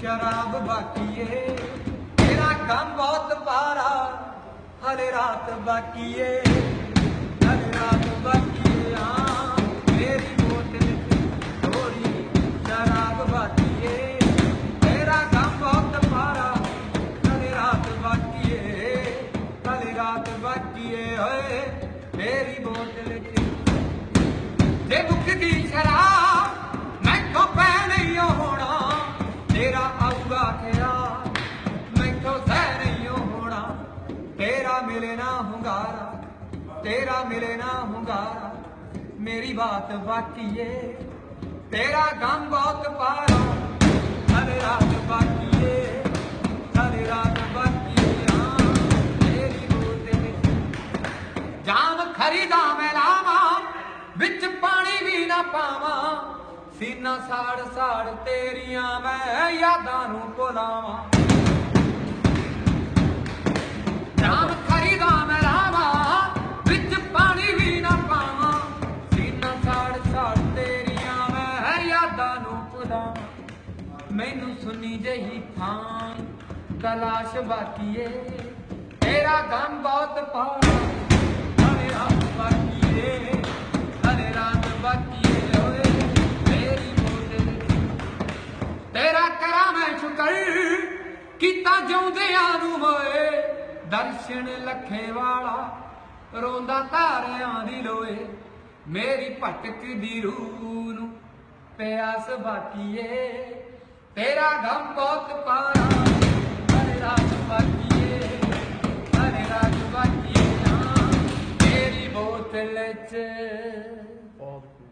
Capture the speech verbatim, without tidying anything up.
शराब बाकी है, तेरा गम बहुत पारा, हर रात बाकी है, हर रात बाकी है। हाँ मेरी बोतल थोड़ी शराब बाकी है, तेरा गम बहुत पारा, हर रात बाकी है, हर रात बाकी है। ओए मेरी बोतल जे दुख की शराब मैं तो पै नहीं होना, तेरा आऊगा ख्याल मैं तो सह नहीं होना, तेरा मिले ना हुंगारा, तेरा मिले ना हुंगारा, मेरी बात बाकी है, तेरा गम बहुत पारा, हर रात बाकी है, हर रात बाकी है। हाँ मेरी बोतल जाम खरीदा मैं लावा, बिच पानी भी ना पावा, सीना साड़ साड़ तेरिया मैं यादां नूं भुलावां। जाम खरीदा मैं लावा, बिच पानी भी ना पावा, सीना साड़ साड़ तेरिया मैं यादां नूं भुलावां। मैनू सुनी जही थां तलाश बाकी है, तेरा गम बहुत पारा, हर रात बाकी है, हर रात बाकी है। ओए मेरी बोतल तेरा करा मैं शुकर कीता जिउंदियां नूं मोए, दर्शन लखे वाला रोंदा तारियां दी लोए, मेरी भटकदी रूह नूं प्यास बाकी है, तेरा गम बहुत पारा, हर रात बाकी है, हर रात बाकी है। हाँ मेरी बोतल च